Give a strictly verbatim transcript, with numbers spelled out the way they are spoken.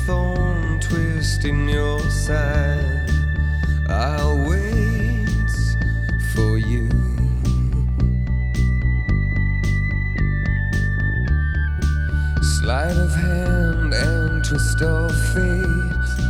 thorn twist in your side. I'll wait for you. Sleight of hand and twist of fate.